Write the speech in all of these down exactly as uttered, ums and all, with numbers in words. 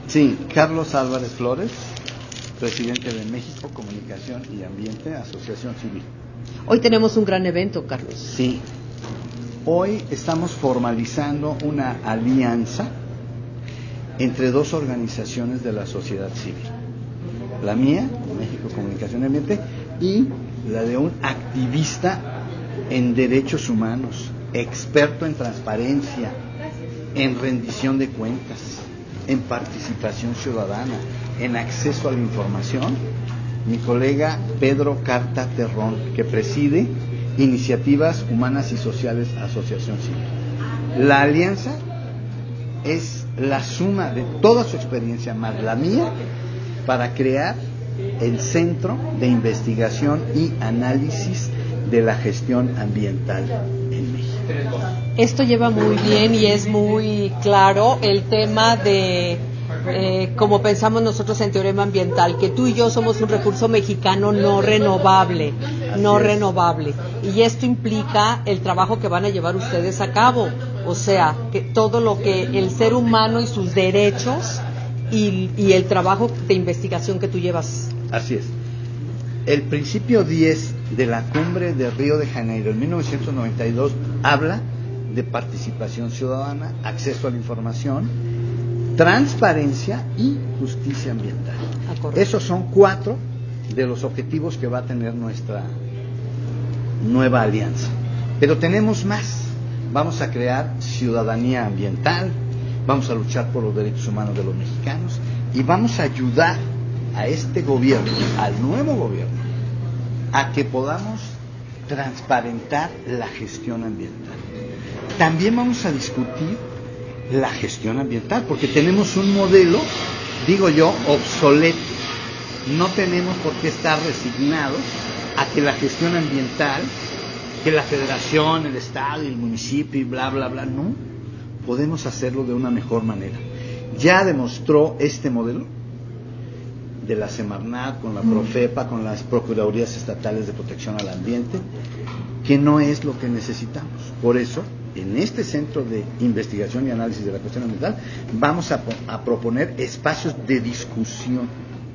Sí, Carlos Álvarez Flores, presidente de México Comunicación y Ambiente, Asociación Civil. Hoy tenemos un gran evento, Carlos. Sí, hoy estamos formalizando una alianza entre dos organizaciones de la sociedad civil. La mía, México Comunicación y Ambiente, y la de un activista en derechos humanos, experto en transparencia, en rendición de cuentas, en participación ciudadana, en acceso a la información, mi colega Pedro Carta Terrón, que preside Iniciativas Humanas y Sociales Asociación Civil. La alianza es la suma de toda su experiencia más la mía para crear el Centro de Investigación y Análisis de la Gestión Ambiental en México. Esto lleva muy bien y es muy claro el tema de eh, como pensamos nosotros en Teorema Ambiental, que tú y yo somos un recurso mexicano no renovable, Así no es. renovable. Y esto implica el trabajo que van a llevar ustedes a cabo, o sea, que todo lo que el ser humano y sus derechos y, y el trabajo de investigación que tú llevas. Así es. El principio diez de la Cumbre de Río de Janeiro en mil novecientos noventa y dos habla de participación ciudadana, acceso a la información, transparencia y justicia ambiental. Ah, Esos son cuatro de los objetivos que va a tener nuestra nueva alianza. Pero tenemos más. Vamos a crear ciudadanía ambiental, vamos a luchar por los derechos humanos de los mexicanos y vamos a ayudar a este gobierno, al nuevo gobierno, a que podamos transparentar la gestión ambiental. También vamos a discutir la gestión ambiental, porque tenemos un modelo, digo yo, obsoleto. No tenemos por qué estar resignados a que la gestión ambiental, que la federación, el estado y el municipio y bla, bla, bla, no. Podemos hacerlo de una mejor manera. Ya demostró este modelo de la Semarnat, con la Profepa, con las Procuradurías Estatales de Protección al Ambiente, que no es lo que necesitamos. Por eso, en este Centro de Investigación y Análisis de la Cuestión Ambiental, vamos a, a proponer espacios de discusión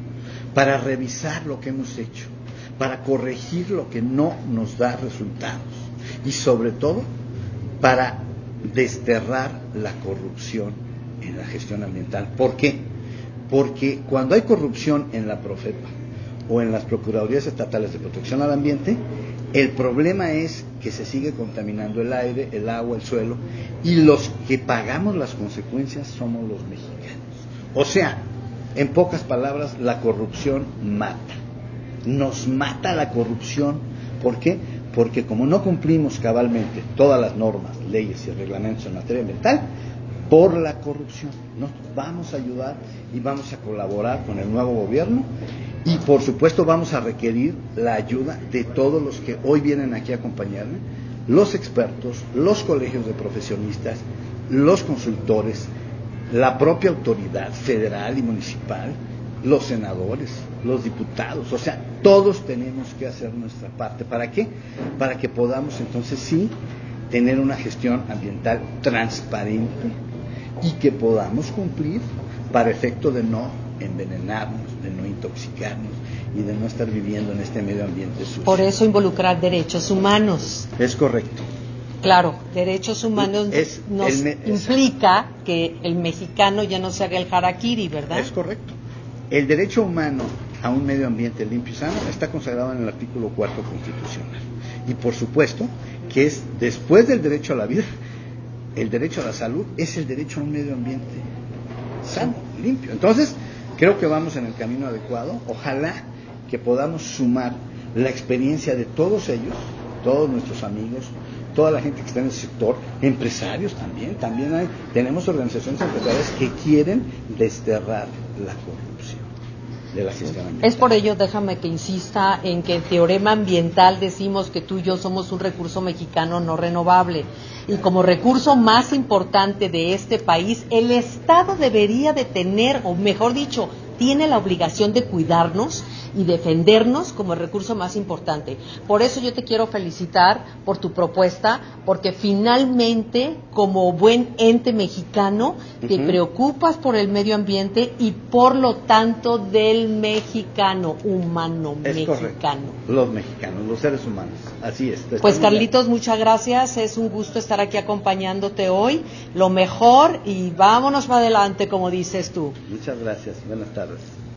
para revisar lo que hemos hecho, para corregir lo que no nos da resultados y, sobre todo, para desterrar la corrupción en la gestión ambiental. ¿Por qué? Porque cuando hay corrupción en la Profepa o en las Procuradurías Estatales de Protección al Ambiente, el problema es que se sigue contaminando el aire, el agua, el suelo, y los que pagamos las consecuencias somos los mexicanos. O sea, en pocas palabras, la corrupción mata. Nos mata la corrupción. ¿Por qué? Porque como no cumplimos cabalmente todas las normas, leyes y reglamentos en materia ambiental, por la corrupción. Nos vamos a ayudar y vamos a colaborar con el nuevo gobierno y por supuesto vamos a requerir la ayuda de todos los que hoy vienen aquí a acompañarme, los expertos, los colegios de profesionistas, los consultores, la propia autoridad federal y municipal, los senadores, los diputados, o sea, todos tenemos que hacer nuestra parte. ¿Para qué? Para que podamos entonces sí tener una gestión ambiental transparente y que podamos cumplir para efecto de no envenenarnos, de no intoxicarnos y de no estar viviendo en este medio ambiente sucio. Por eso involucrar derechos humanos. Es correcto. Claro, derechos humanos es, nos me, implica que el mexicano ya no se haga el harakiri, ¿verdad? Es correcto. El derecho humano a un medio ambiente limpio y sano está consagrado en el artículo cuarto constitucional. Y por supuesto que es después del derecho a la vida, el derecho a la salud es el derecho a un medio ambiente sano, limpio. Entonces, creo que vamos en el camino adecuado. Ojalá que podamos sumar la experiencia de todos ellos, todos nuestros amigos, toda la gente que está en el sector, empresarios también, también hay, tenemos organizaciones empresariales que quieren desterrar la corrupción de la gestión ambiental. Es por ello, déjame que insista en que en Teorema Ambiental decimos que tú y yo somos un recurso mexicano no renovable. Y como recurso más importante de este país, el Estado debería de tener, o mejor dicho, tiene la obligación de cuidarnos y defendernos como el recurso más importante. Por eso yo te quiero felicitar por tu propuesta, porque finalmente, como buen ente mexicano, te uh-huh. preocupas por el medio ambiente y por lo tanto del mexicano, humano es mexicano. Correcto. Los mexicanos, los seres humanos, así es. Pues Carlitos, muchas gracias, es un gusto estar aquí acompañándote hoy, lo mejor y vámonos para adelante, como dices tú. Muchas gracias, buenas tardes.